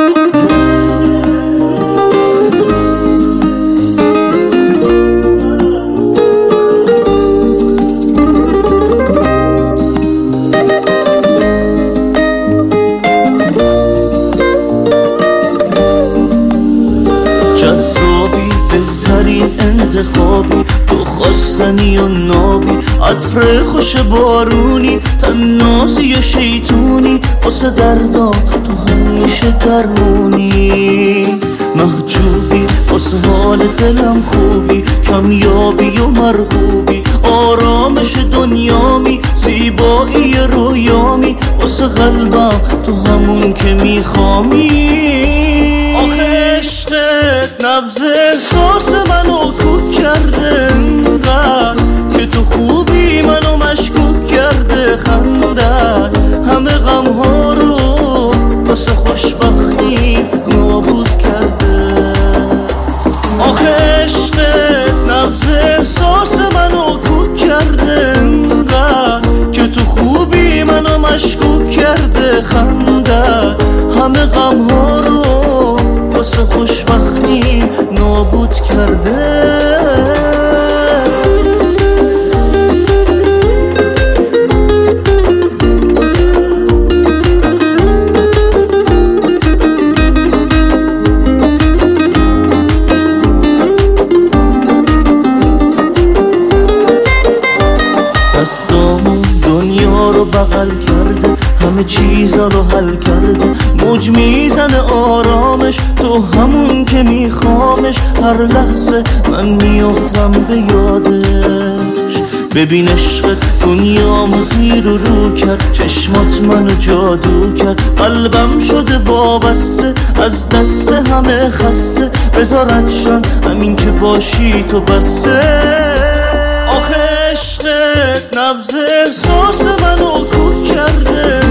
جذابی بهترین انتخابی، تو خواستنی و نابی، عطر خوش بارونی، تنازی شیطونی، واسه دردام تو همیشه درمونی. محجوبی واسه حال دلم خوبی، کمیابی و مرغوبی، آرامش دنیامی، زیبایی رویامی، واسه قلبم تو همون که میخوامی. آخه عشقت نبض احساس منو کوک کرده انقدر که تو خوبی منو مشکوک کرده. خندت همه غمها رو واسه خوشبختی نابود کرده. آخه عشقت نبض احساس منو کوک کرده انقدر که تو خوبی منو مشکوک کرده. خندت همه غمها رو واسه خوشبختی نابود کرده. دستامون دنیا رو بغل کرده، همه چیزا رو حل کرده، موج میزنه آرامش، تو همون که میخوامش. هر لحظه من میافتم به یادش، ببین عشقت دنیامو زیر و رو کرد، چشمات منو جادو کرد، قلبم شده وابسته از دست همه خسته. بذارتشن همین که باشی تو بسته. آخه عشقت نبض احساس منو کوک کرده